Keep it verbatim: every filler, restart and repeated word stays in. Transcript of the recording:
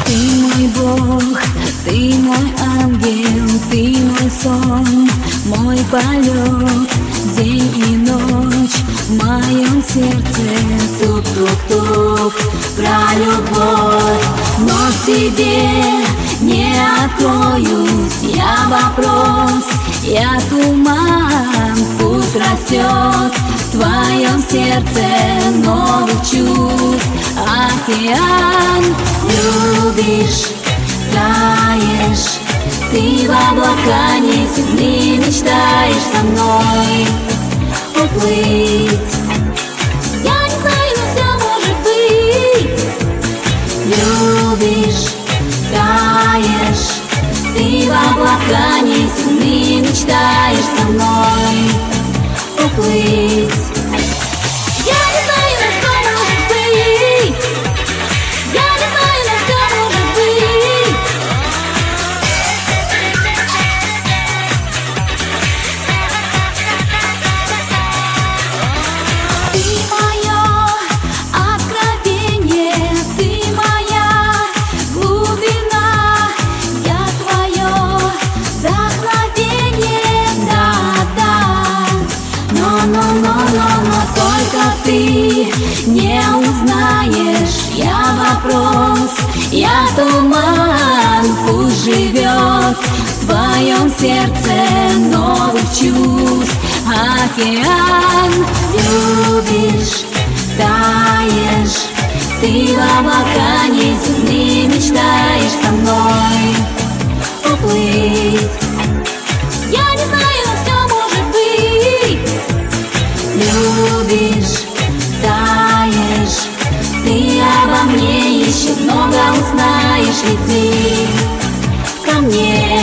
Ты мой Бог, ты мой ангел, ты мой сон, мой полет, день и ночь в моем сердце. Тук-тук-тук про любовь, но тебе не откроюсь. Я вопрос, я туман, пусть растет в твоем сердце новых чувств. Океан, любишь, таешь, ты в облака не темны, мечтаешь со мной уплыть. Я не знаю, но все может быть. Любишь, таешь, ты в облака не темны, мечтаешь со мной уплыть. Ты не узнаешь, я вопрос, я туман, пусть живет в твоем сердце новых чувств. Океан, любишь, таешь, ты в облака не темны, мечтаешь со мной уплыть. Я не знаю, но все может быть. Любишь, таешь, ты обо мне еще много узнаешь, иди ко мне.